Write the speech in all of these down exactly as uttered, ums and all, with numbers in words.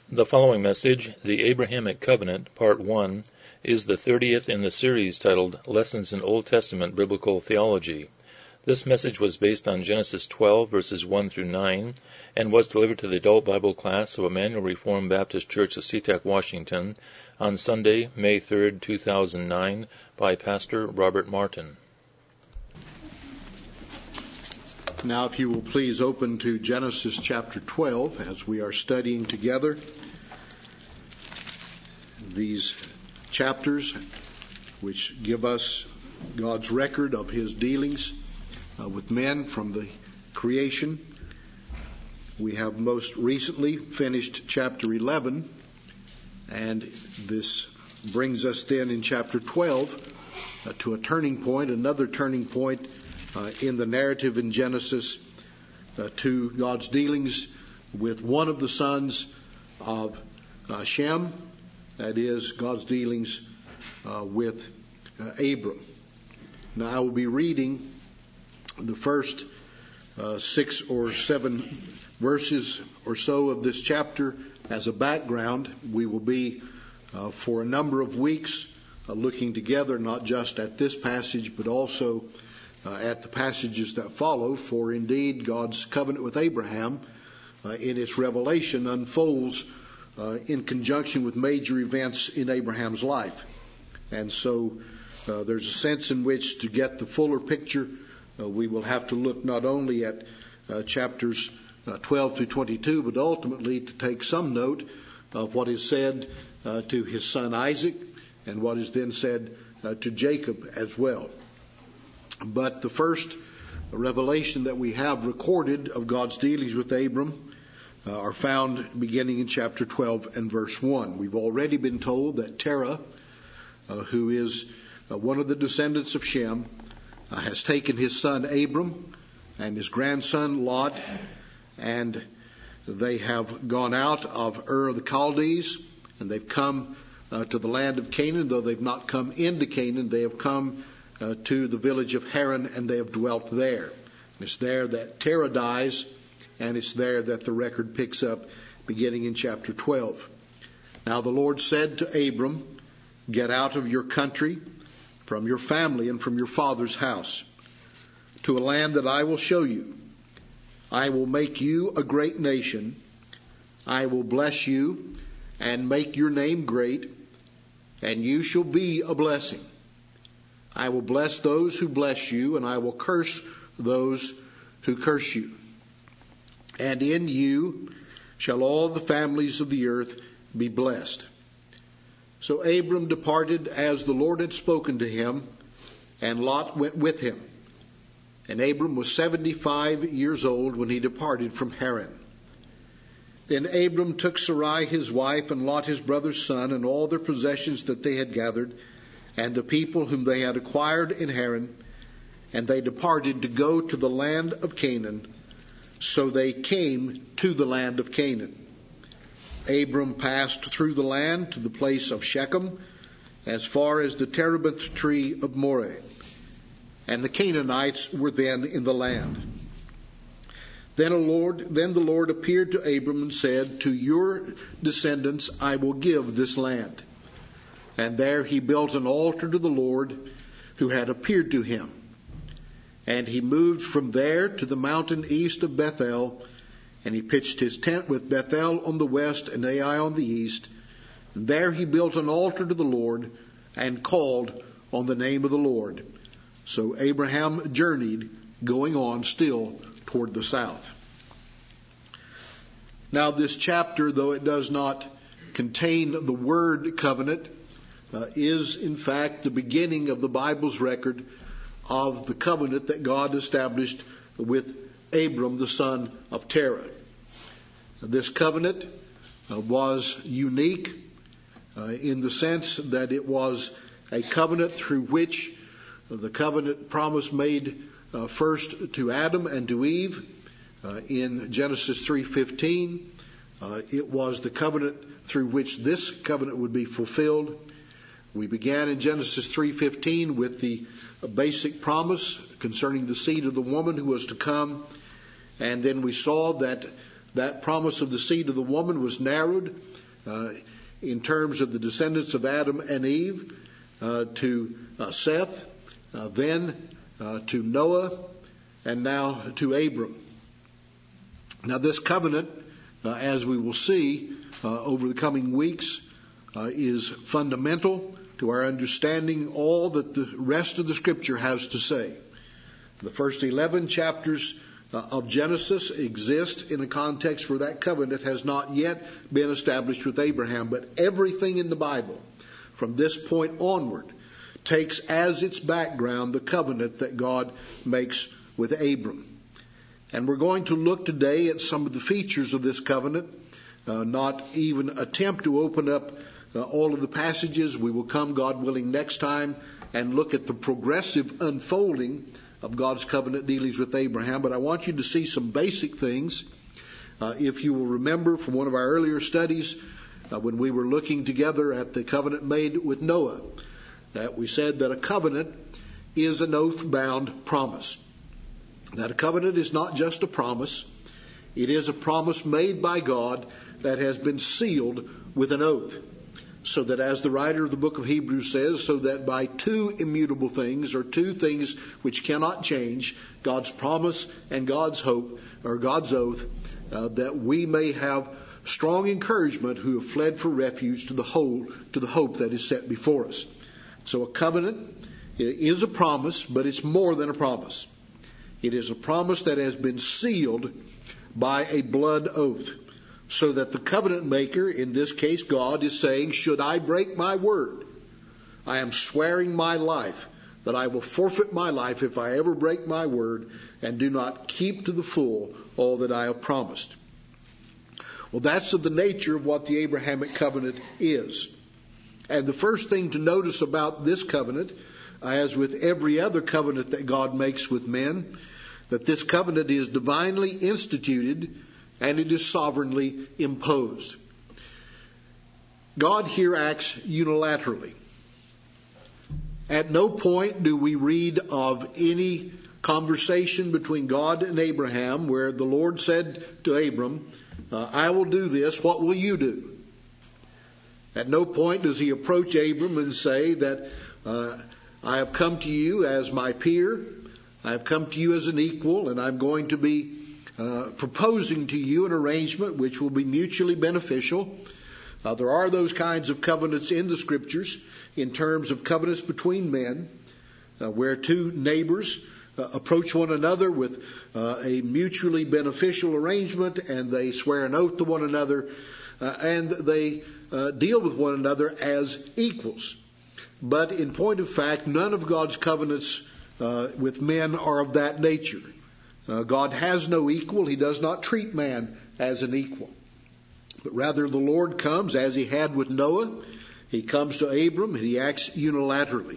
The following message, The Abrahamic Covenant, Part one, is the thirtieth in the series titled Lessons in Old Testament Biblical Theology. This message was based on Genesis twelve, verses one through nine, and was delivered to the adult Bible class of Emmanuel Reformed Baptist Church of SeaTac, Washington, on Sunday, May third, two thousand nine, by Pastor Robert Martin. Now, if you will please open to Genesis chapter twelve as we are studying together these chapters which give us God's record of His dealings uh, with men from the creation. We have most recently finished chapter eleven, and this brings us then in chapter twelve uh, to a turning point, another turning point Uh, in the narrative in Genesis uh, to God's dealings with one of the sons of uh, Shem, that is, God's dealings uh, with uh, Abram. Now, I will be reading the first uh, six or seven verses or so of this chapter as a background. We will be, uh, for a number of weeks, uh, looking together not just at this passage, but also Uh, at the passages that follow, for indeed God's covenant with Abraham uh, in its revelation unfolds uh, in conjunction with major events in Abraham's life. And so uh, there's a sense in which to get the fuller picture, uh, we will have to look not only at uh, chapters uh, twelve through twenty-two, but ultimately to take some note of what is said uh, to his son Isaac and what is then said uh, to Jacob as well. But the first revelation that we have recorded of God's dealings with Abram uh, are found beginning in chapter twelve and verse one. We've already been told that Terah, uh, who is uh, one of the descendants of Shem, uh, has taken his son Abram and his grandson Lot, and they have gone out of Ur of the Chaldees, and they've come uh, to the land of Canaan. Though they've not come into Canaan, they have come Uh, to the village of Haran, and they have dwelt there. And it's there that Terah dies, and it's there that the record picks up beginning in chapter twelve. Now the Lord said to Abram, "Get out of your country, from your family, and from your father's house, to a land that I will show you. I will make you a great nation. I will bless you and make your name great, and you shall be a blessing. I will bless those who bless you, and I will curse those who curse you. And in you shall all the families of the earth be blessed." So Abram departed as the Lord had spoken to him, and Lot went with him. And Abram was seventy-five years old when he departed from Haran. Then Abram took Sarai his wife, and Lot his brother's son, and all their possessions that they had gathered, and the people whom they had acquired in Haran, and they departed to go to the land of Canaan. So they came to the land of Canaan. Abram passed through the land to the place of Shechem, as far as the terebinth tree of Moreh. And the Canaanites were then in the land. Then, a Lord, then the Lord appeared to Abram and said, "To your descendants I will give this land." And there he built an altar to the Lord who had appeared to him. And he moved from there to the mountain east of Bethel, and he pitched his tent with Bethel on the west and Ai on the east. And there he built an altar to the Lord and called on the name of the Lord. So Abraham journeyed, going on still toward the south. Now this chapter, though it does not contain the word covenant, Uh, is in fact the beginning of the Bible's record of the covenant that God established with Abram, the son of Terah. This covenant uh, was unique uh, in the sense that it was a covenant through which uh, the covenant promise made uh, first to Adam and to Eve uh, in Genesis three fifteen. Uh, it was the covenant through which this covenant would be fulfilled. We began in Genesis three fifteen with the basic promise concerning the seed of the woman who was to come. And then we saw that That promise of the seed of the woman was narrowed uh, in terms of the descendants of Adam and Eve uh, to uh, Seth, uh, then uh, to Noah, and now to Abram. Now this covenant, uh, as we will see uh, over the coming weeks, uh, is fundamental to our understanding all that the rest of the Scripture has to say. The first eleven chapters uh, of Genesis exist in a context where that covenant has not yet been established with Abraham, but everything in the Bible from this point onward takes as its background the covenant that God makes with Abram. And we're going to look today at some of the features of this covenant, uh, not even attempt to open up uh, all of the passages. We will come, God willing, next time and look at the progressive unfolding of God's covenant dealings with Abraham. But I want you to see some basic things. Uh, if you will remember from one of our earlier studies, uh, when we were looking together at the covenant made with Noah, that we said that a covenant is an oath-bound promise. That a covenant is not just a promise. It is a promise made by God that has been sealed with an oath. So that, as the writer of the book of Hebrews says, so that by two immutable things, or two things which cannot change, God's promise and God's hope, or God's oath, uh, that we may have strong encouragement who have fled for refuge to the whole, to the hope that is set before us. So a covenant is a promise, but it's more than a promise. It is a promise that has been sealed by a blood oath. So that the covenant maker, in this case God, is saying, should I break my word, I am swearing my life that I will forfeit my life if I ever break my word and do not keep to the full all that I have promised. Well, that's of the nature of what the Abrahamic covenant is. And the first thing to notice about this covenant, as with every other covenant that God makes with men, that this covenant is divinely instituted and it is sovereignly imposed. God here acts unilaterally. At no point do we read of any conversation between God and Abraham where the Lord said to Abram, uh, I will do this, what will you do? At no point does he approach Abram and say that uh, I have come to you as my peer, I have come to you as an equal, and I'm going to be Uh, proposing to you an arrangement which will be mutually beneficial. Uh, there are those kinds of covenants in the Scriptures in terms of covenants between men uh, where two neighbors uh, approach one another with uh, a mutually beneficial arrangement, and they swear an oath to one another uh, and they uh, deal with one another as equals. But in point of fact, none of God's covenants uh, with men are of that nature. Uh, God has no equal. He does not treat man as an equal. But rather the Lord comes, as he had with Noah. He comes to Abram and he acts unilaterally.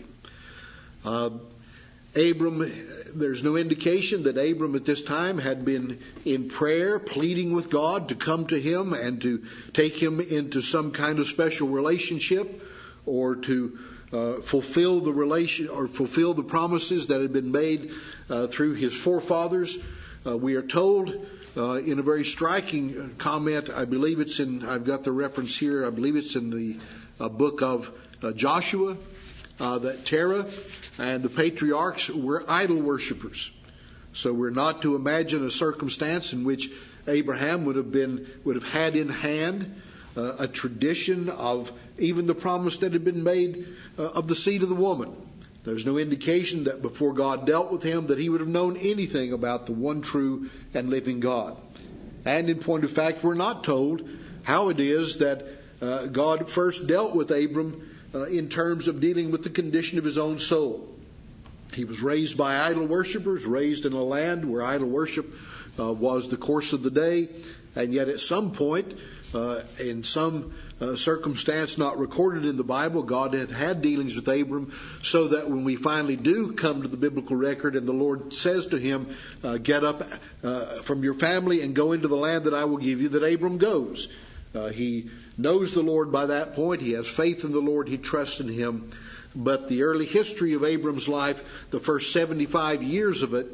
Uh, Abram, there's no indication that Abram at this time had been in prayer, pleading with God to come to him and to take him into some kind of special relationship, or to Uh, fulfill the relation or fulfill the promises that had been made uh, through his forefathers. Uh, we are told uh, in a very striking comment, I believe it's in, I've got the reference here, I believe it's in the uh, book of uh, Joshua, uh, that Terah and the patriarchs were idol worshippers. So we're not to imagine a circumstance in which Abraham would have been, would have had in hand Uh, a tradition of even the promise that had been made uh, of the seed of the woman. There's no indication that before God dealt with him that he would have known anything about the one true and living God. And in point of fact, we're not told how it is that uh, God first dealt with Abram uh, in terms of dealing with the condition of his own soul. He was raised by idol worshippers, raised in a land where idol worship uh, was the course of the day, and yet at some point, Uh, in some uh, circumstance not recorded in the Bible, God had had dealings with Abram, so that when we finally do come to the biblical record and the Lord says to him, uh, get up uh, from your family and go into the land that I will give you, that Abram goes. Uh, he knows the Lord by that point. He has faith in the Lord. He trusts in him. But the early history of Abram's life, the first seventy-five years of it,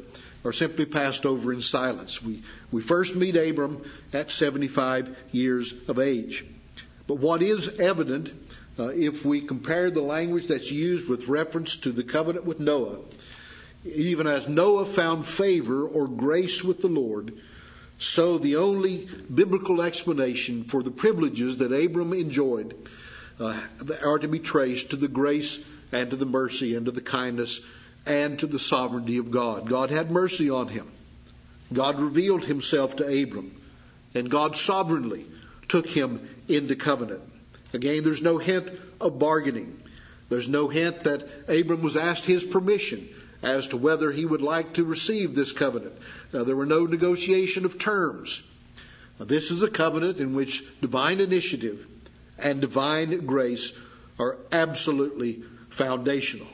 are simply passed over in silence. We, we first meet Abram at seventy-five years of age. But what is evident, uh, if we compare the language that's used with reference to the covenant with Noah, even as Noah found favor or grace with the Lord, so the only biblical explanation for the privileges that Abram enjoyed uh, are to be traced to the grace and to the mercy and to the kindness and to the sovereignty of God. God had mercy on him. God revealed himself to Abram, and God sovereignly took him into covenant. Again, there's no hint of bargaining. There's no hint that Abram was asked his permission as to whether he would like to receive this covenant. Uh, there were no negotiation of terms. Uh, this is a covenant in which divine initiative and divine grace are absolutely foundational.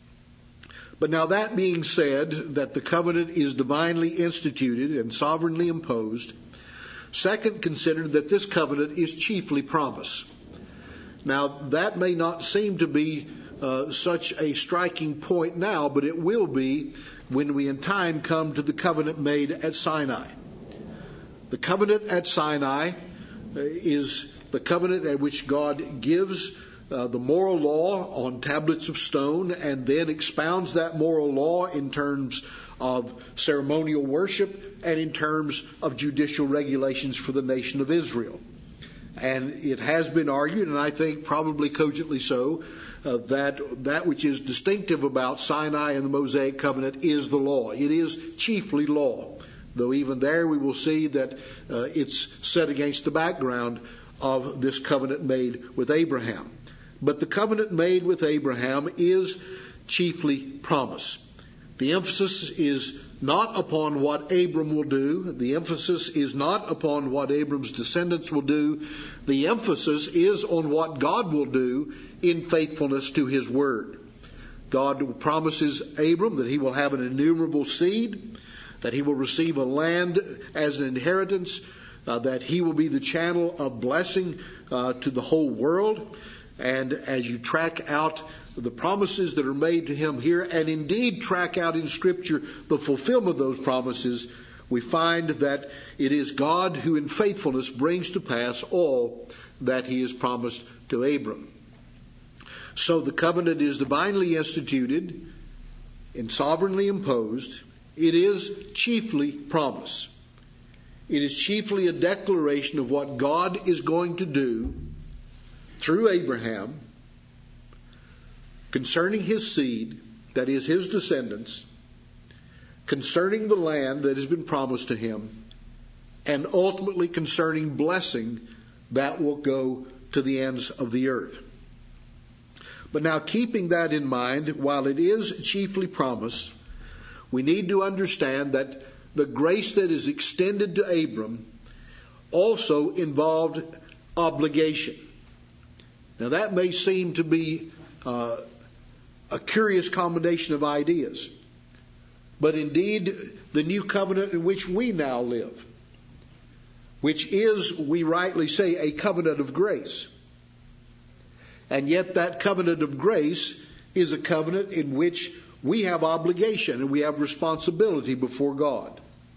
But now, that being said, that the covenant is divinely instituted and sovereignly imposed, second, consider that this covenant is chiefly promise. Now, that may not seem to be uh, such a striking point now, but it will be when we in time come to the covenant made at Sinai. The covenant at Sinai uh, is the covenant at which God gives uh, the moral law on tablets of stone and then expounds that moral law in terms of ceremonial worship and in terms of judicial regulations for the nation of Israel. And it has been argued, and I think probably cogently so, uh, that that which is distinctive about Sinai and the Mosaic covenant is the law. It is chiefly law, though even there we will see that uh, it's set against the background of this covenant made with Abraham. But the covenant made with Abraham is chiefly promise. The emphasis is not upon what Abram will do. The emphasis is not upon what Abram's descendants will do. The emphasis is on what God will do in faithfulness to his word. God promises Abram that he will have an innumerable seed, that he will receive a land as an inheritance, uh, that he will be the channel of blessing uh, to the whole world. And as you track out the promises that are made to him here, and indeed track out in Scripture the fulfillment of those promises, we find that it is God who in faithfulness brings to pass all that he has promised to Abram. So the covenant is divinely instituted and sovereignly imposed. It is chiefly promise. It is chiefly a declaration of what God is going to do through Abraham concerning his seed, that is his descendants, concerning the land that has been promised to him, and ultimately concerning blessing that will go to the ends of the earth. But now, keeping that in mind, while it is chiefly promise, we need to understand that the grace that is extended to Abram also involved obligation. Now, that may seem to be uh, a curious combination of ideas, but indeed the new covenant in which we now live, which is, we rightly say, a covenant of grace. And yet that covenant of grace is a covenant in which we have obligation and we have responsibility before God.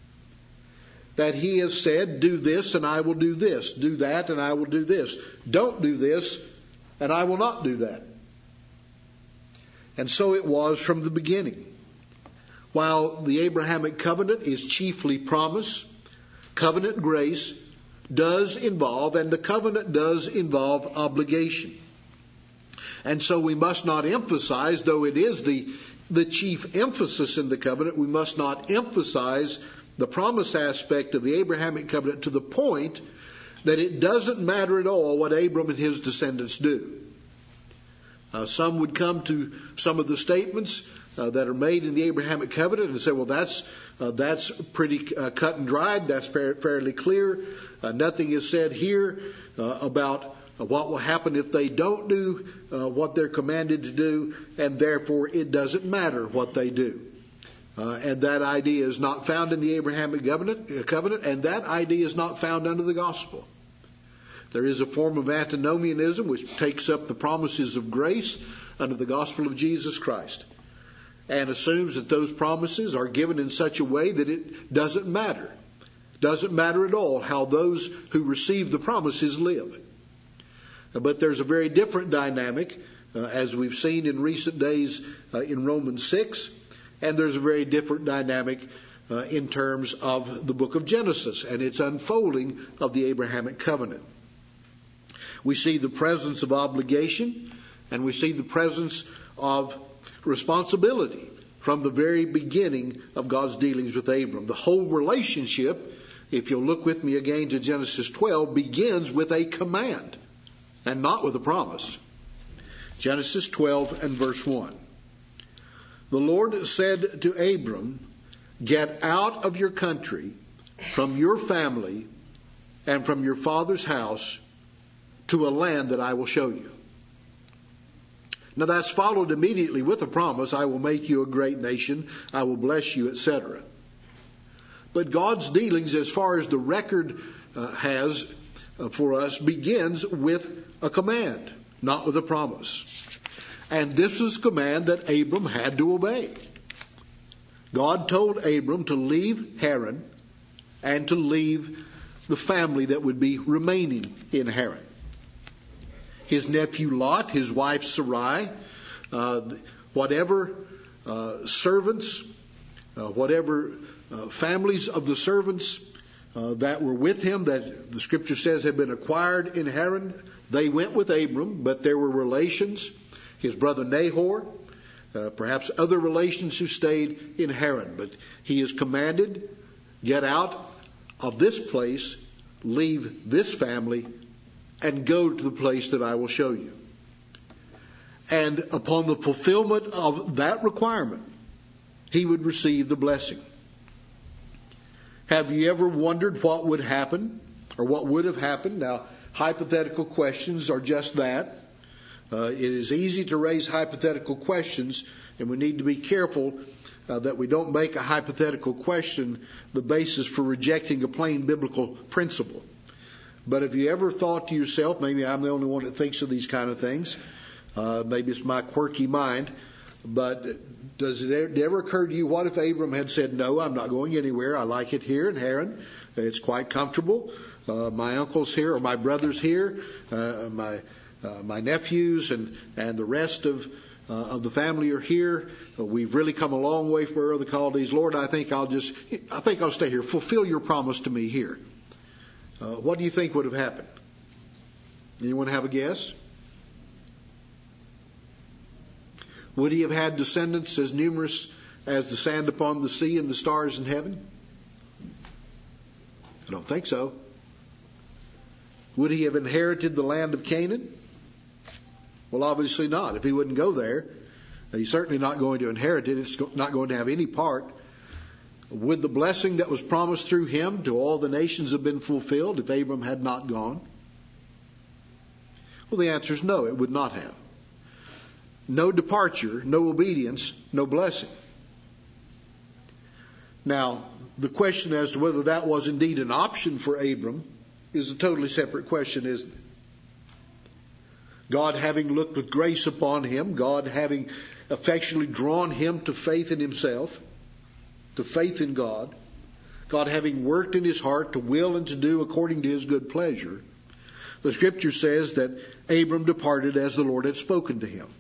That he has said, do this and I will do this. Do that and I will do this. Don't do this and I will not do that. And so it was from the beginning. While the Abrahamic covenant is chiefly promise, covenant grace does involve, and the covenant does involve, obligation. And so we must not emphasize, though it is the, the chief emphasis in the covenant, we must not emphasize the promise aspect of the Abrahamic covenant to the point that it doesn't matter at all what Abram and his descendants do. Uh, some would come to some of the statements uh, that are made in the Abrahamic covenant and say, well, that's uh, that's pretty uh, cut and dried. That's fair, fairly clear. Uh, nothing is said here uh, about uh, what will happen if they don't do uh, what they're commanded to do, and therefore it doesn't matter what they do. Uh, and that idea is not found in the Abrahamic covenant, uh, covenant, and that idea is not found under the gospel. There is a form of antinomianism which takes up the promises of grace under the gospel of Jesus Christ. and assumes that those promises are given in such a way that it doesn't matter. Doesn't matter at all how those who receive the promises live. But there's a very different dynamic, uh, as we've seen in recent days uh, in Romans six, and there's a very different dynamic uh, in terms of the book of Genesis and its unfolding of the Abrahamic covenant. We see the presence of obligation, and we see the presence of responsibility from the very beginning of God's dealings with Abram. The whole relationship, if you'll look with me again to Genesis twelve, begins with a command and not with a promise. Genesis twelve and verse one. The Lord said to Abram, "Get out of your country, from your family, and from your father's house, to a land that I will show you." Now that's followed immediately with a promise, "I will make you a great nation, I will bless you," et cetera. But God's dealings, as far as the record uh, has uh, for us, begins with a command, not with a promise. And this was a command that Abram had to obey. God told Abram to leave Haran and to leave the family that would be remaining in Haran. His nephew Lot, his wife Sarai, uh, whatever uh, servants, uh, whatever uh, families of the servants uh, that were with him, that the Scripture says had been acquired in Haran, they went with Abram, but there were relations, his brother Nahor, uh, perhaps other relations who stayed in Haran. But he is commanded, get out of this place, leave this family, and go to the place that I will show you. And upon the fulfillment of that requirement, he would receive the blessing. Have you ever wondered what would happen, or what would have happened? Now, hypothetical questions are just that. Uh, it is easy to raise hypothetical questions, and we need to be careful uh, that we don't make a hypothetical question the basis for rejecting a plain biblical principle. But have you ever thought to yourself, maybe I'm the only one that thinks of these kind of things, uh, maybe it's my quirky mind, but does it ever occur to you, what if Abram had said, "No, I'm not going anywhere. I like it here in Haran. It's quite comfortable. Uh, my uncle's here, or my brother's here, uh, my uh, my nephews and, and the rest of uh, of the family are here. Uh, we've really come a long way from Ur of the Chaldees. Lord, I think I'll just, I think I'll stay here. Fulfill your promise to me here." Uh, what do you think would have happened? Anyone have a guess? Would he have had descendants as numerous as the sand upon the sea and the stars in heaven? I don't think so. Would he have inherited the land of Canaan? Well, obviously not. If he wouldn't go there, he's certainly not going to inherit it. It's not going to have any part. Would the blessing that was promised through him to all the nations have been fulfilled if Abram had not gone? Well, the answer is no, it would not have. No departure, no obedience, no blessing. Now, the question as to whether that was indeed an option for Abram is a totally separate question, isn't it? God having looked with grace upon him, God having effectually drawn him to faith in himself, to faith in God, God having worked in his heart to will and to do according to his good pleasure, the Scripture says that Abram departed as the Lord had spoken to him.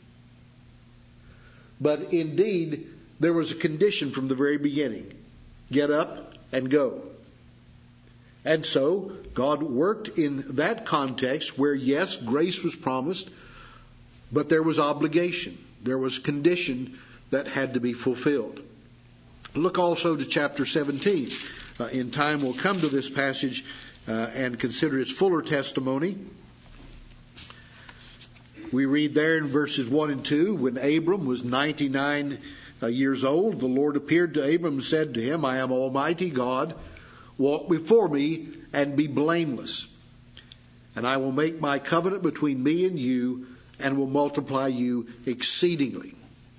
But indeed, there was a condition from the very beginning. Get up and go. And so, God worked in that context where, yes, grace was promised, but there was obligation. There was condition that had to be fulfilled. Look also to chapter seventeen. Uh, in time we'll come to this passage uh, and consider its fuller testimony. We read there in verses one and two, when Abram was ninety-nine uh, years old, the Lord appeared to Abram and said to him, "I am Almighty God. Walk before me and be blameless. And I will make my covenant between me and you and will multiply you exceedingly."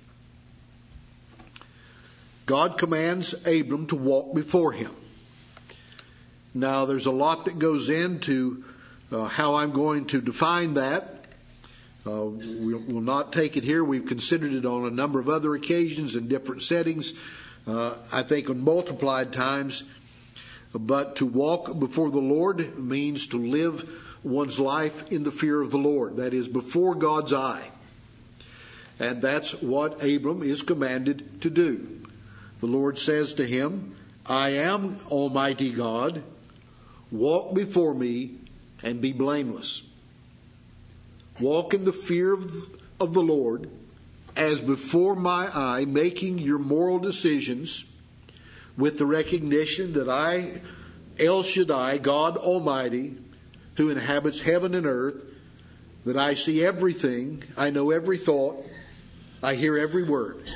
God commands Abram to walk before him. Now, there's a lot that goes into uh, how I'm going to define that. Uh, we'll, we'll not take it here. We've considered it on a number of other occasions in different settings, uh, I think on multiplied times. But to walk before the Lord means to live one's life in the fear of the Lord. That is, before God's eye. And that's what Abram is commanded to do. The Lord says to him, I am Almighty God. Walk before me and be blameless. Walk in the fear of, of the Lord as before my eye, making your moral decisions with the recognition that I, El Shaddai, God Almighty, who inhabits heaven and earth, that I see everything, I know every thought, I hear every word.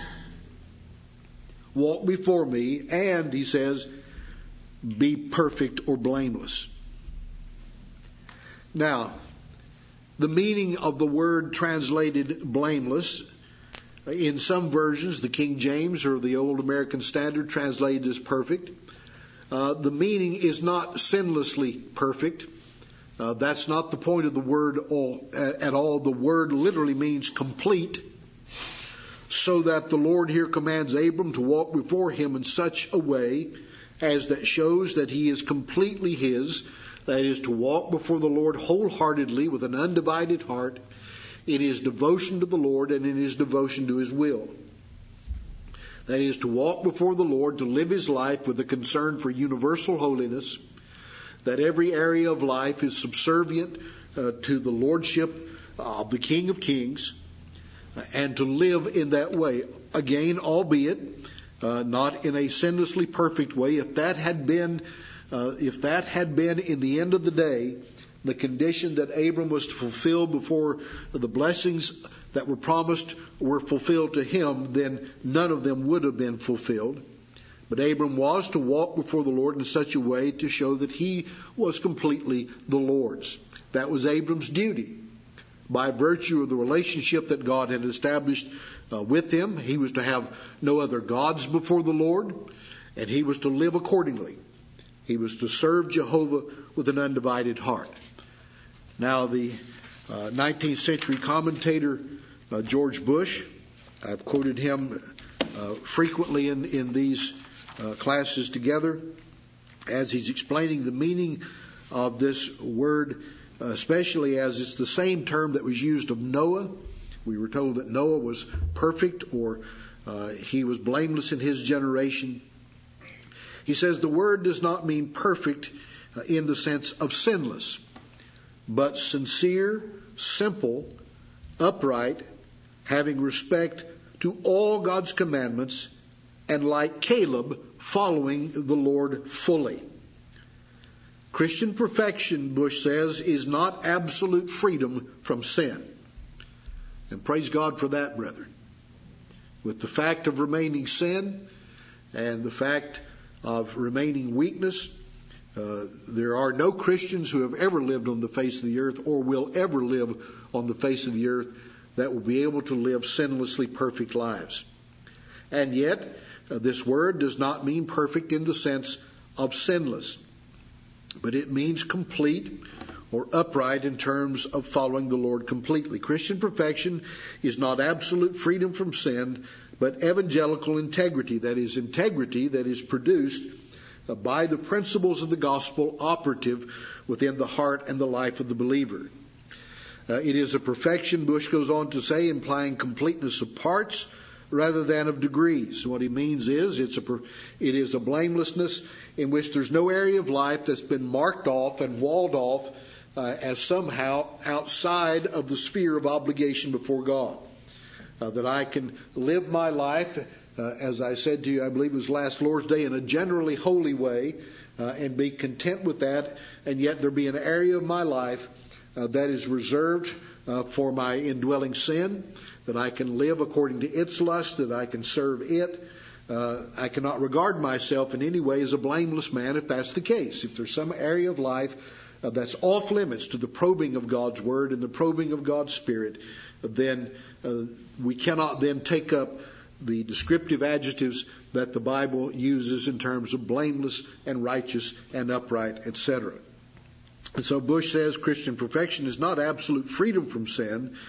Walk before me, and, he says, be perfect or blameless. Now, the meaning of the word translated blameless, in some versions, the King James or the Old American Standard translated as perfect. Uh, the meaning is not sinlessly perfect. Uh, that's not the point of the word all, at all. The word literally means complete, so that the Lord here commands Abram to walk before him in such a way as that shows that he is completely his. That is, to walk before the Lord wholeheartedly with an undivided heart in his devotion to the Lord and in his devotion to his will. That is, to walk before the Lord, to live his life with a concern for universal holiness, that every area of life is subservient uh, to the lordship of the King of Kings, uh, and to live in that way. Again, albeit uh, not in a sinlessly perfect way. If that had been Uh, if that had been in the end of the day, the condition that Abram was to fulfill before the blessings that were promised were fulfilled to him, then none of them would have been fulfilled. But Abram was to walk before the Lord in such a way to show that he was completely the Lord's. That was Abram's duty. By virtue of the relationship that God had established uh, with him, he was to have no other gods before the Lord, and he was to live accordingly. He was to serve Jehovah with an undivided heart. Now, the uh, nineteenth century commentator uh, George Bush, I've quoted him uh, frequently in, in these uh, classes together, as he's explaining the meaning of this word, uh, especially as it's the same term that was used of Noah. We were told that Noah was perfect, or uh, he was blameless in his generation. He says the word does not mean perfect uh, in the sense of sinless, but sincere, simple, upright, having respect to all God's commandments, and like Caleb, following the Lord fully. Christian perfection, Bush says, is not absolute freedom from sin. And praise God for that, brethren. With the fact of remaining sin and the fact of remaining weakness, uh, there are no Christians who have ever lived on the face of the earth or will ever live on the face of the earth that will be able to live sinlessly perfect lives. And yet, uh, this word does not mean perfect in the sense of sinless, but it means complete or upright in terms of following the Lord completely. Christian perfection is not absolute freedom from sin, but evangelical integrity. That is, integrity that is produced by the principles of the gospel operative within the heart and the life of the believer. Uh, it is a perfection, Bush goes on to say, implying completeness of parts rather than of degrees. What he means is it's a, it is a blamelessness in which there's no area of life that's been marked off and walled off uh, as somehow outside of the sphere of obligation before God. Uh, that I can live my life, uh, as I said to you, I believe it was last Lord's Day, in a generally holy way, uh, and be content with that, and yet there be an area of my life uh, that is reserved uh, for my indwelling sin, that I can live according to its lust, that I can serve it. Uh, I cannot regard myself in any way as a blameless man if that's the case. If there's some area of life uh, that's off limits to the probing of God's Word and the probing of God's Spirit, then uh, we cannot then take up the descriptive adjectives that the Bible uses in terms of blameless and righteous and upright, et cetera. And so Bush says Christian perfection is not absolute freedom from sin,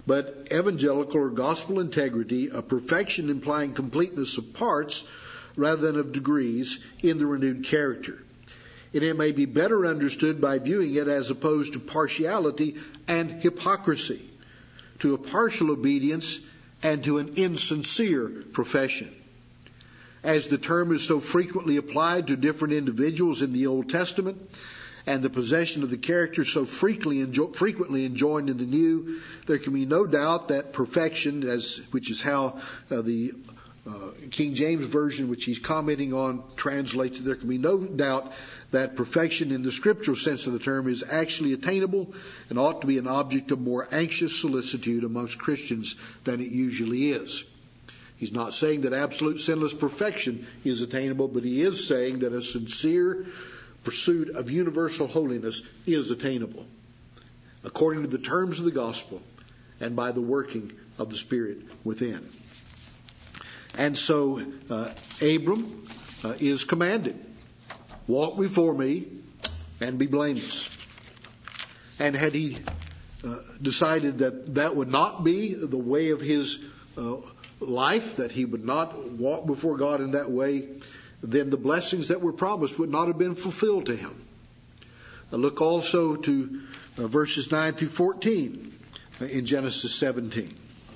but evangelical or gospel integrity, a perfection implying completeness of parts rather than of degrees in the renewed character. And it may be better understood by viewing it as opposed to partiality and hypocrisy, to a partial obedience and to an insincere profession. As the term is so frequently applied to different individuals in the Old Testament, and the possession of the character so frequently, enjo- frequently enjoined in the New, there can be no doubt that perfection, as which is how uh, the uh, King James Version, which he's commenting on, translates it, there can be no doubt that perfection in the scriptural sense of the term is actually attainable and ought to be an object of more anxious solicitude amongst Christians than it usually is. He's not saying that absolute sinless perfection is attainable, but he is saying that a sincere pursuit of universal holiness is attainable according to the terms of the gospel and by the working of the Spirit within. And so uh, Abram uh, is commanded, walk before me and be blameless. And had he uh, decided that that would not be the way of his uh, life, that he would not walk before God in that way, then the blessings that were promised would not have been fulfilled to him. Now look also to uh, verses nine through fourteen uh, in Genesis seventeen.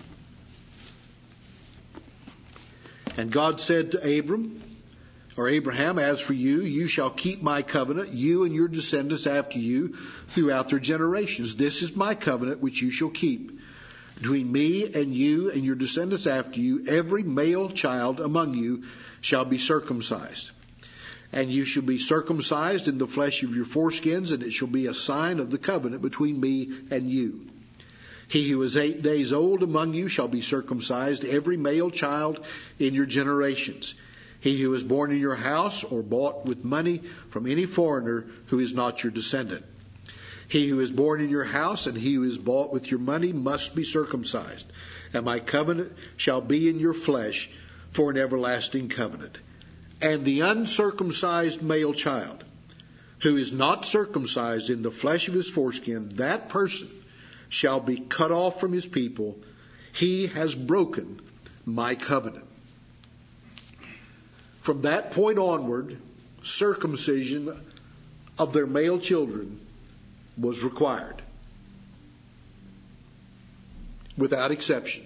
And God said to Abram, or Abraham, as for you, you shall keep my covenant, you and your descendants after you, throughout their generations. This is my covenant which you shall keep. Between me and you and your descendants after you, every male child among you shall be circumcised. And you shall be circumcised in the flesh of your foreskins, and it shall be a sign of the covenant between me and you. He who is eight days old among you shall be circumcised, every male child in your generations. He who is born in your house or bought with money from any foreigner who is not your descendant. He who is born in your house and he who is bought with your money must be circumcised. And my covenant shall be in your flesh for an everlasting covenant. And the uncircumcised male child who is not circumcised in the flesh of his foreskin, that person shall be cut off from his people. He has broken my covenant. From that point onward, circumcision of their male children was required, without exception.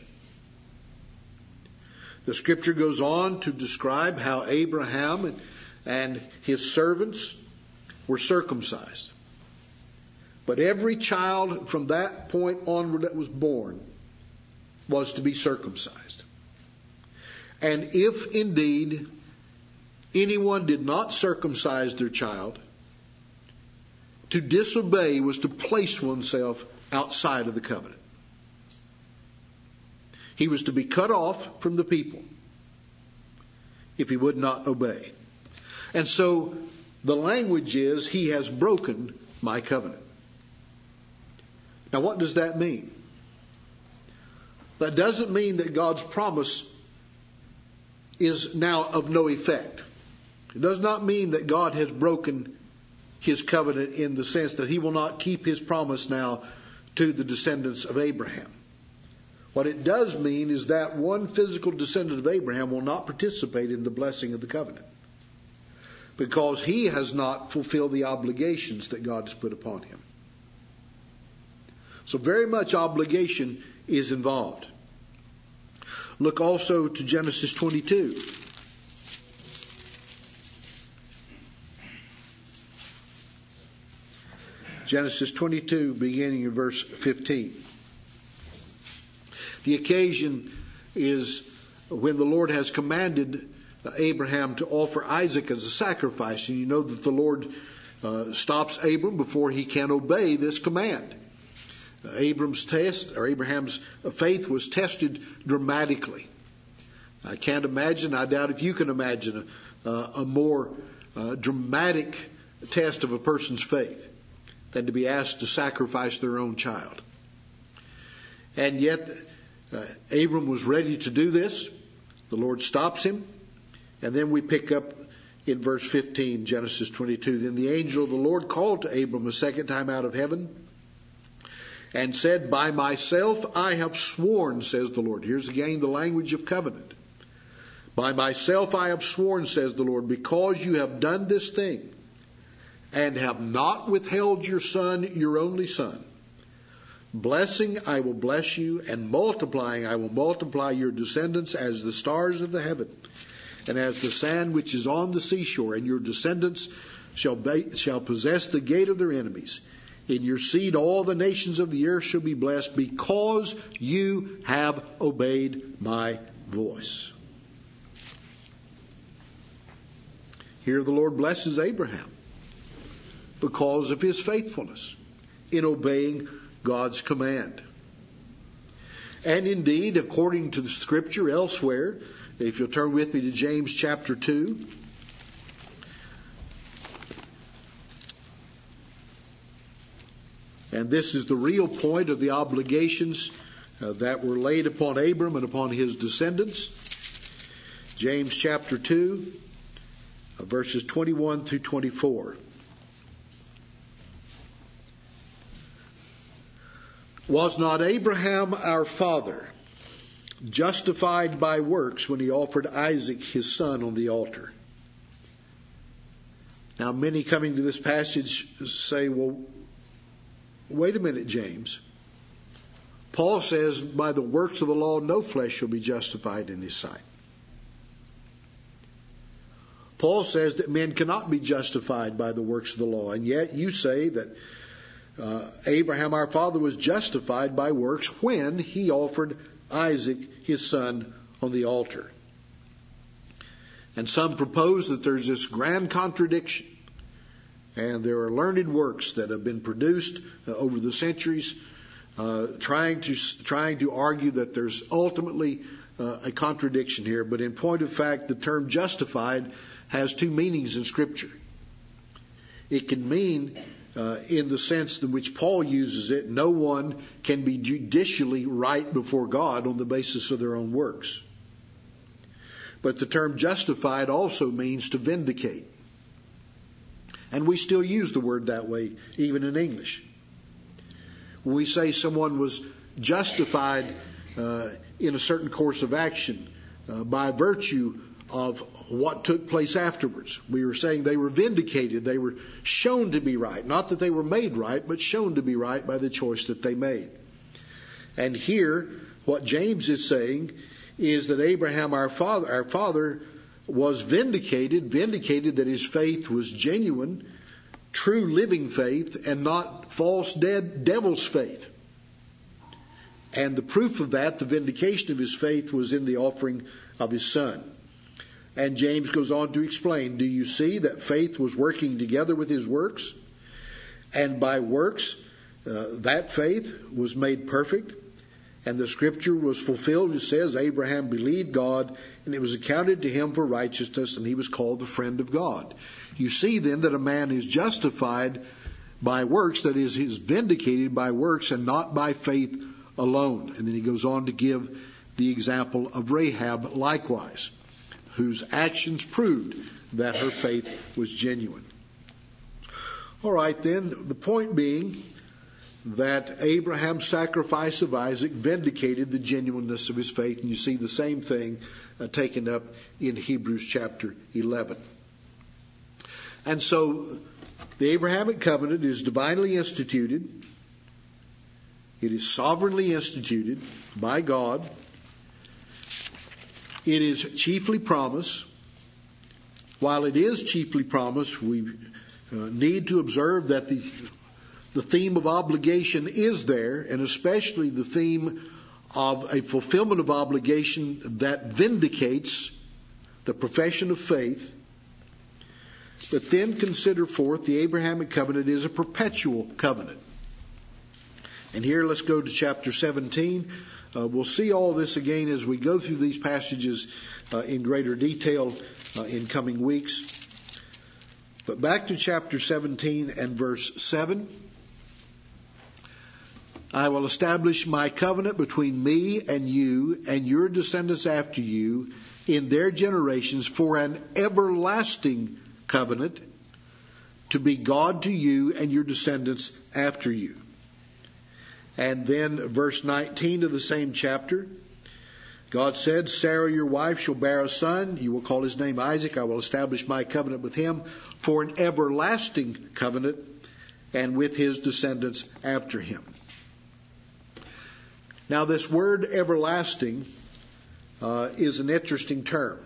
The scripture goes on to describe how Abraham and, and his servants were circumcised. But every child from that point onward that was born was to be circumcised. And if indeed anyone did not circumcise their child, to disobey was to place oneself outside of the covenant. He was to be cut off from the people if he would not obey. And so the language is, he has broken my covenant. Now what does that mean? That doesn't mean that God's promise is now of no effect. It does not mean that God has broken his covenant in the sense that he will not keep his promise now to the descendants of Abraham. What it does mean is that one physical descendant of Abraham will not participate in the blessing of the covenant, because he has not fulfilled the obligations that God has put upon him. So very much obligation is involved. Look also to Genesis twenty-two. Genesis twenty-two, beginning in verse fifteen. The occasion is when the Lord has commanded Abraham to offer Isaac as a sacrifice. And you know that the Lord uh, stops Abram before he can obey this command. Uh, Abram's test, or Abraham's faith, was tested dramatically. I can't imagine, I doubt if you can imagine a, a more uh, dramatic test of a person's faith than to be asked to sacrifice their own child. And yet, uh, Abram was ready to do this. The Lord stops him. And then we pick up in verse fifteen, Genesis twenty-two. Then the angel of the Lord called to Abram a second time out of heaven and said, by myself I have sworn, says the Lord. Here's again the language of covenant. By myself I have sworn, says the Lord, because you have done this thing, and have not withheld your son, your only son. Blessing I will bless you, and multiplying I will multiply your descendants as the stars of the heaven, and as the sand which is on the seashore, and your descendants shall be, shall possess the gate of their enemies. In your seed all the nations of the earth shall be blessed, because you have obeyed my voice. Here the Lord blesses Abraham because of his faithfulness in obeying God's command. And indeed, according to the Scripture elsewhere, if you'll turn with me to James chapter two, and this is the real point of the obligations uh, that were laid upon Abram and upon his descendants. James chapter two, uh, verses twenty-one through twenty-four. Was not Abraham our father justified by works when he offered Isaac his son on the altar? Now many coming to this passage say, well, wait a minute, James. Paul says, by the works of the law, no flesh shall be justified in his sight. Paul says that men cannot be justified by the works of the law, and yet you say that uh, Abraham, our father, was justified by works when he offered Isaac, his son, on the altar. And some propose that there's this grand contradiction. And there are learned works that have been produced uh, over the centuries uh, trying to trying to argue that there's ultimately uh, a contradiction here. But in point of fact, the term justified has two meanings in Scripture. It can mean, uh, in the sense in which Paul uses it, no one can be judicially right before God on the basis of their own works. But the term justified also means to vindicate. And we still use the word that way, even in English. When we say someone was justified uh, in a certain course of action uh, by virtue of what took place afterwards, we were saying they were vindicated. They were shown to be right. Not that they were made right, but shown to be right by the choice that they made. And here, what James is saying is that Abraham, our father, our father, was vindicated, vindicated that his faith was genuine, true living faith, and not false dead devil's faith. And the proof of that, the vindication of his faith, was in the offering of his son. And James goes on to explain, do you see that faith was working together with his works? And by works, uh, that faith was made perfect. And the Scripture was fulfilled. It says, Abraham believed God, and it was accounted to him for righteousness, and he was called the friend of God. You see then that a man is justified by works, that is, is vindicated by works and not by faith alone. And then he goes on to give the example of Rahab likewise, whose actions proved that her faith was genuine. All right, then, the point being that Abraham's sacrifice of Isaac vindicated the genuineness of his faith. And you see the same thing uh, taken up in Hebrews chapter eleven. And so the Abrahamic covenant is divinely instituted. It is sovereignly instituted by God. It is chiefly promise. While it is chiefly promise, we uh, need to observe that the The theme of obligation is there, and especially the theme of a fulfillment of obligation that vindicates the profession of faith. But then consider forth, the Abrahamic covenant is a perpetual covenant. And here let's go to chapter seventeen. Uh, we'll see all this again as we go through these passages uh, in greater detail uh, in coming weeks. But back to chapter seventeen and verse seven. I will establish my covenant between me and you and your descendants after you in their generations for an everlasting covenant to be God to you and your descendants after you. And then verse nineteen of the same chapter, God said, Sarah your wife shall bear a son. You will call his name Isaac. I will establish my covenant with him for an everlasting covenant, and with his descendants after him. Now this word everlasting uh, is an interesting term.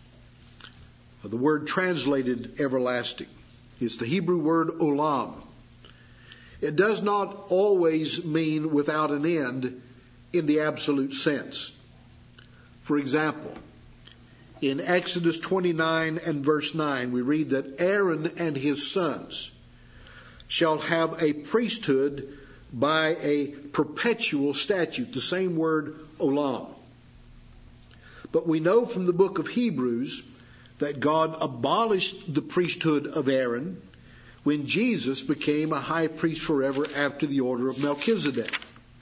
The word translated everlasting is the Hebrew word olam. It does not always mean without an end in the absolute sense. For example, in Exodus twenty-nine and verse nine, we read that Aaron and his sons shall have a priesthood by a perpetual statute, the same word olam. But we know from the book of Hebrews that God abolished the priesthood of Aaron when Jesus became a high priest forever after the order of Melchizedek.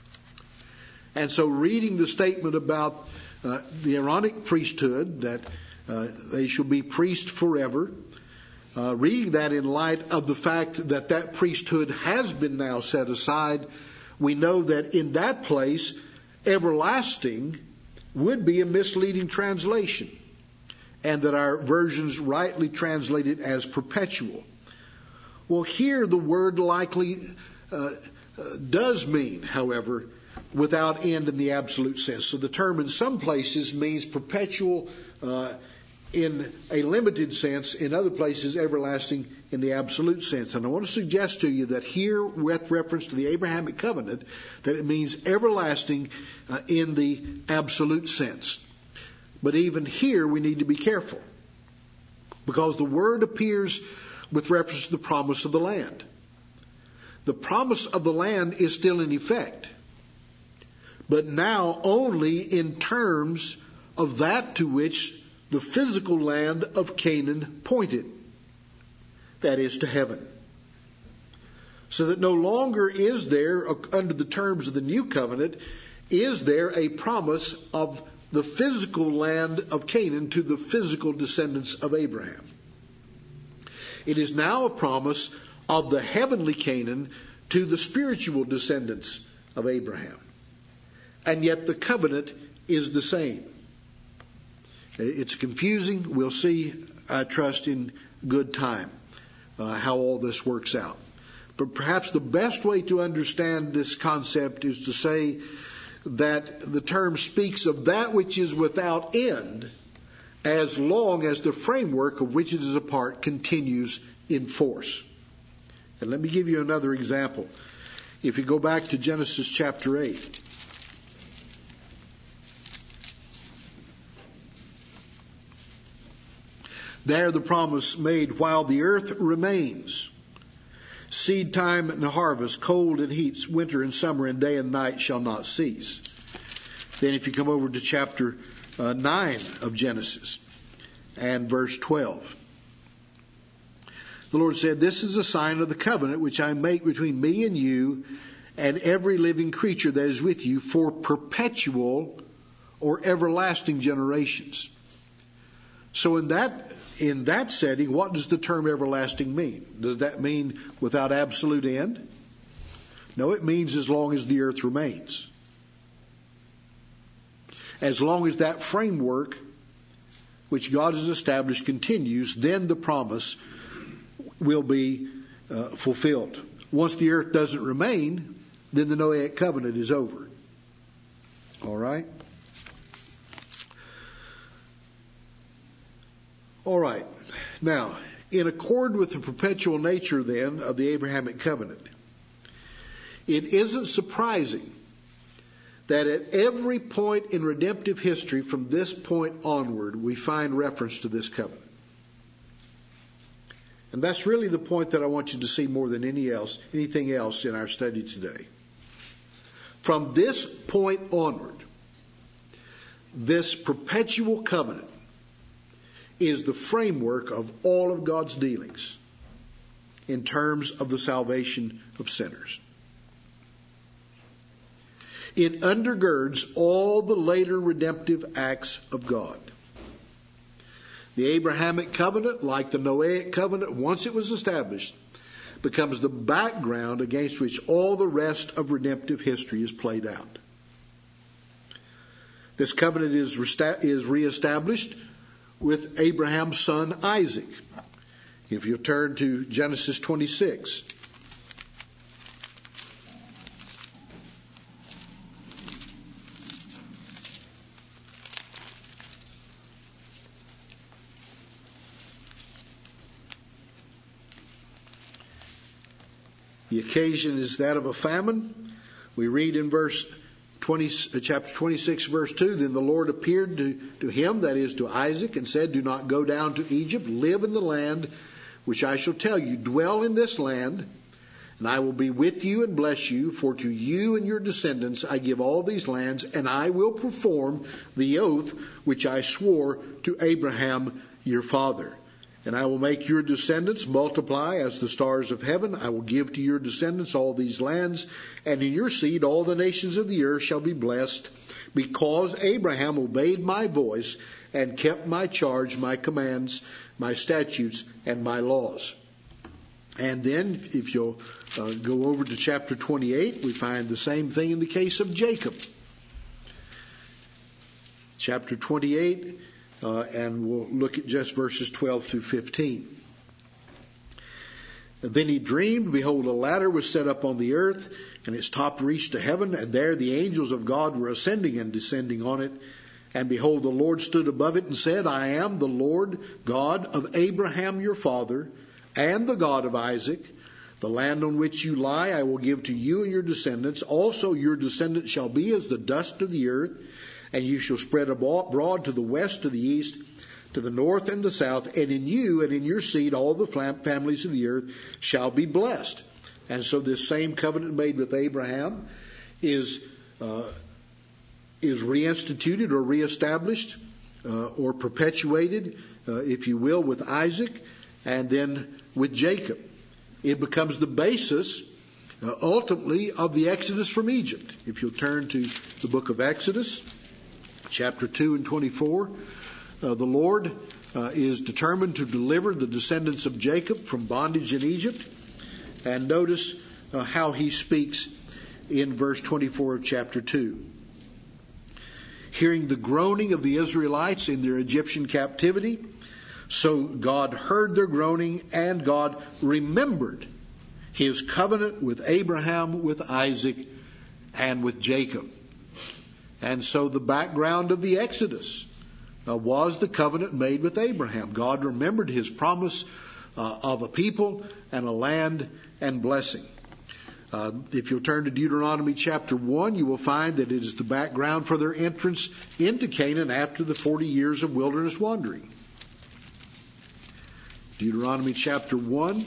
And so reading the statement about uh, the Aaronic priesthood, that uh, they shall be priests forever, uh, reading that in light of the fact that that priesthood has been now set aside, we know that in that place, everlasting would be a misleading translation, and that our versions rightly translate it as perpetual. Well, here the word likely uh, uh, does mean, however, without end in the absolute sense. So the term in some places means perpetual uh, in a limited sense, in other places everlasting in the absolute sense. And I want to suggest to you that here, with reference to the Abrahamic covenant, that it means everlasting uh, in the absolute sense. But even here we need to be careful, because the word appears with reference to the promise of the land. The promise of the land is still in effect, but now only in terms of that to which the physical land of Canaan pointed, that is, to heaven. So that no longer is there, under the terms of the new covenant, is there a promise of the physical land of Canaan to the physical descendants of Abraham. It is now a promise of the heavenly Canaan to the spiritual descendants of Abraham. And yet the covenant is the same. It's confusing. We'll see, I trust, in good time uh, how all this works out. But perhaps the best way to understand this concept is to say that the term speaks of that which is without end, as long as the framework of which it is a part continues in force. And let me give you another example. If you go back to Genesis chapter eight, there the promise made, while the earth remains, seed time and harvest, cold and heat, winter and summer, and day and night shall not cease. Then if you come over to chapter uh, nine of Genesis and verse twelve, the Lord said, this is a sign of the covenant which I make between me and you and every living creature that is with you for perpetual or everlasting generations. So in that in that setting, what does the term everlasting mean? Does that mean without absolute end? No, it means as long as the earth remains. As long as that framework which God has established continues, then the promise will be uh, fulfilled. Once the earth doesn't remain, then the Noahic covenant is over. All right? All right. Now, in accord with the perpetual nature then of the Abrahamic covenant, it isn't surprising that at every point in redemptive history from this point onward, we find reference to this covenant. And that's really the point that I want you to see more than any else, anything else in our study today. From this point onward, this perpetual covenant is the framework of all of God's dealings in terms of the salvation of sinners. It undergirds all the later redemptive acts of God. The Abrahamic covenant, like the Noahic covenant, once it was established, becomes the background against which all the rest of redemptive history is played out. This covenant is is reestablished with Abraham's son Isaac. If you turn to Genesis twenty-six. The occasion is that of a famine. We read in verse twenty, chapter twenty-six, verse two, then the Lord appeared to, to him, that is to Isaac, and said, do not go down to Egypt, live in the land which I shall tell you. Dwell in this land, and I will be with you and bless you, for to you and your descendants I give all these lands, and I will perform the oath which I swore to Abraham your father. And I will make your descendants multiply as the stars of heaven. I will give to your descendants all these lands, and in your seed all the nations of the earth shall be blessed, because Abraham obeyed my voice and kept my charge, my commands, my statutes, and my laws. And then, if you'll uh, go over to chapter twenty-eight, we find the same thing in the case of Jacob. Chapter twenty-eight, uh, and we'll look at just verses twelve through fifteen. And then he dreamed, behold, a ladder was set up on the earth, and its top reached to heaven, and there the angels of God were ascending and descending on it. And behold, the Lord stood above it and said, I am the Lord God of Abraham your father, and the God of Isaac. The land on which you lie I will give to you and your descendants. Also your descendants shall be as the dust of the earth, and you shall spread abroad to the west, to the east, to the north and the south, and in you and in your seed all the families of the earth shall be blessed. And so this same covenant made with Abraham is uh, is reinstituted or reestablished uh, or perpetuated, uh, if you will, with Isaac and then with Jacob. It becomes the basis uh, ultimately of the Exodus from Egypt. If you'll turn to the book of Exodus, chapter two and twenty-four, uh, the Lord uh, is determined to deliver the descendants of Jacob from bondage in Egypt. And notice uh, how he speaks in verse twenty-four of chapter two. Hearing the groaning of the Israelites in their Egyptian captivity, so God heard their groaning, and God remembered his covenant with Abraham, with Isaac, and with Jacob. And so the background of the Exodus uh, was the covenant made with Abraham. God remembered his promise uh, of a people and a land and blessing. Uh, if you'll turn to Deuteronomy chapter one, you will find that it is the background for their entrance into Canaan after the forty years of wilderness wandering. Deuteronomy chapter one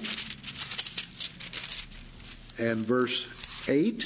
and verse eight.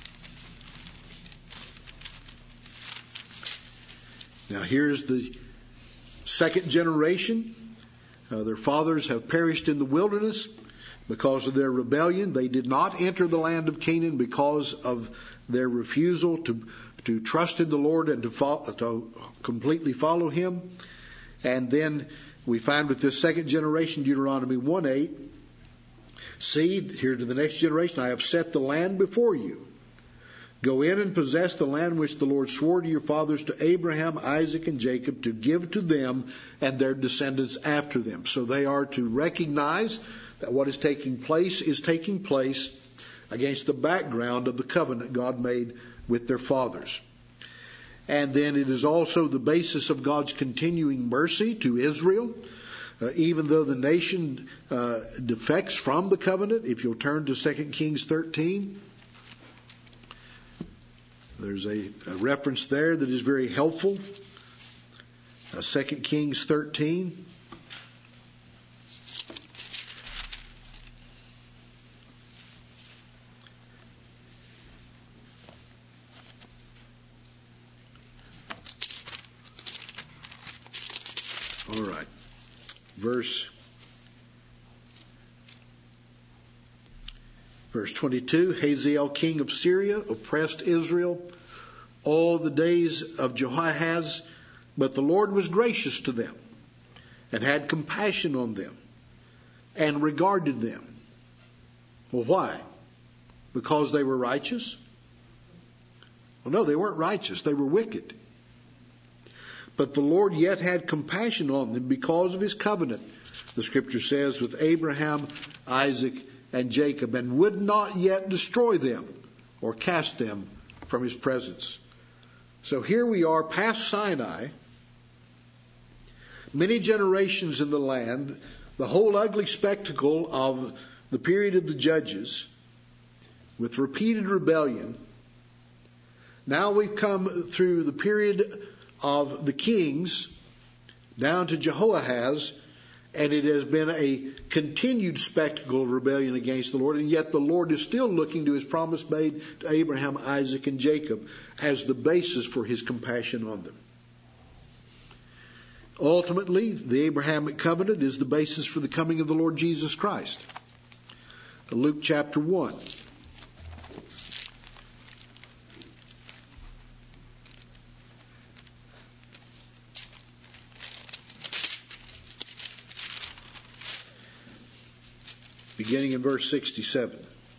Now here's the second generation. Uh, their fathers have perished in the wilderness. Because of their rebellion, they did not enter the land of Canaan because of their refusal to, to trust in the Lord and to, follow, to completely follow him. And then we find with this second generation, Deuteronomy one eight, see, here to the next generation, I have set the land before you. Go in and possess the land which the Lord swore to your fathers, to Abraham, Isaac, and Jacob, to give to them and their descendants after them. So they are to recognize that what is taking place is taking place against the background of the covenant God made with their fathers. And then it is also the basis of God's continuing mercy to Israel, uh, even though the nation uh, defects from the covenant. If you'll turn to Second Kings thirteen, there's a, a reference there that is very helpful. Uh, Second Kings thirteen. All right. Verse Verse twenty-two, Hazael, king of Syria, oppressed Israel all the days of Jehoahaz, but the Lord was gracious to them and had compassion on them and regarded them. Well, why? Because they were righteous? Well, no, they weren't righteous. They were wicked. But the Lord yet had compassion on them because of his covenant, the scripture says, with Abraham, Isaac, and Jacob, and would not yet destroy them or cast them from his presence. So here we are past Sinai, many generations in the land, the whole ugly spectacle of the period of the judges, with repeated rebellion. Now we've come through the period of the kings down to Jehoahaz, and it has been a continued spectacle of rebellion against the Lord, and yet the Lord is still looking to his promise made to Abraham, Isaac, and Jacob as the basis for his compassion on them. Ultimately, the Abrahamic covenant is the basis for the coming of the Lord Jesus Christ. Luke chapter one. Beginning in verse sixty-seven.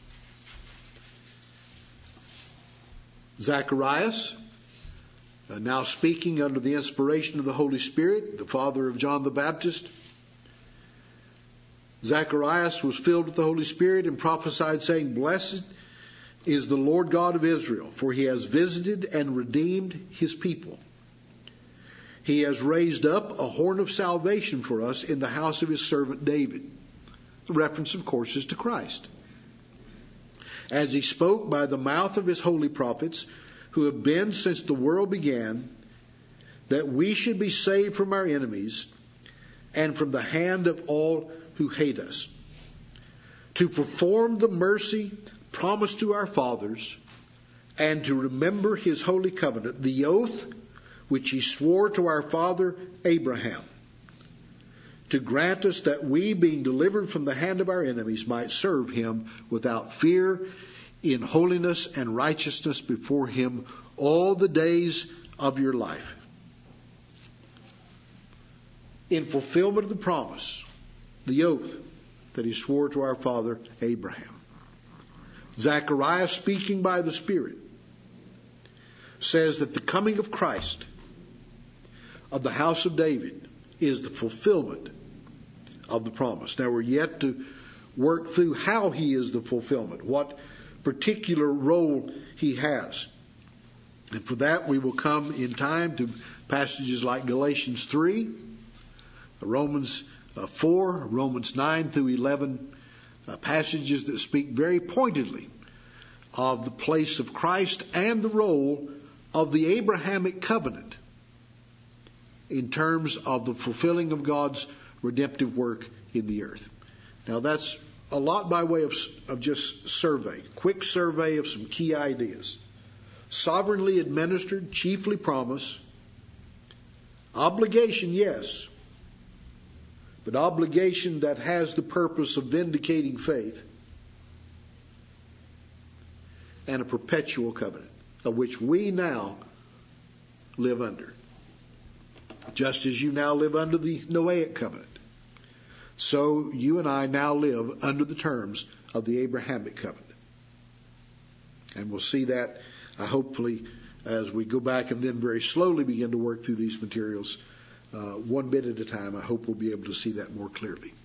Zacharias, uh, now speaking under the inspiration of the Holy Spirit, the father of John the Baptist. Zacharias was filled with the Holy Spirit and prophesied, saying, "Blessed is the Lord God of Israel, for he has visited and redeemed his people. He has raised up a horn of salvation for us in the house of his servant David." The reference, of course, is to Christ. As he spoke by the mouth of his holy prophets, who have been since the world began, that we should be saved from our enemies and from the hand of all who hate us, to perform the mercy promised to our fathers, and to remember his holy covenant, the oath which he swore to our father Abraham, to grant us that we, being delivered from the hand of our enemies, might serve him without fear, in holiness and righteousness before him all the days of your life. In fulfillment of the promise, the oath that he swore to our father Abraham. Zechariah, speaking by the Spirit, says that the coming of Christ, of the house of David, is the fulfillment of the promise. Now we're yet to work through how he is the fulfillment, what particular role he has. And for that we will come in time to passages like Galatians three, Romans four, Romans nine through eleven, uh, passages that speak very pointedly of the place of Christ and the role of the Abrahamic covenant in terms of the fulfilling of God's redemptive work in the earth. Now that's a lot by way of, of just survey, quick survey of some key ideas. Sovereignly administered, chiefly promise. Obligation, yes, but obligation that has the purpose of vindicating faith. And a perpetual covenant, of which we now live under. Just as you now live under the Noahic covenant, so you and I now live under the terms of the Abrahamic covenant. And we'll see that, uh, hopefully, as we go back and then very slowly begin to work through these materials, uh, one bit at a time. I hope we'll be able to see that more clearly.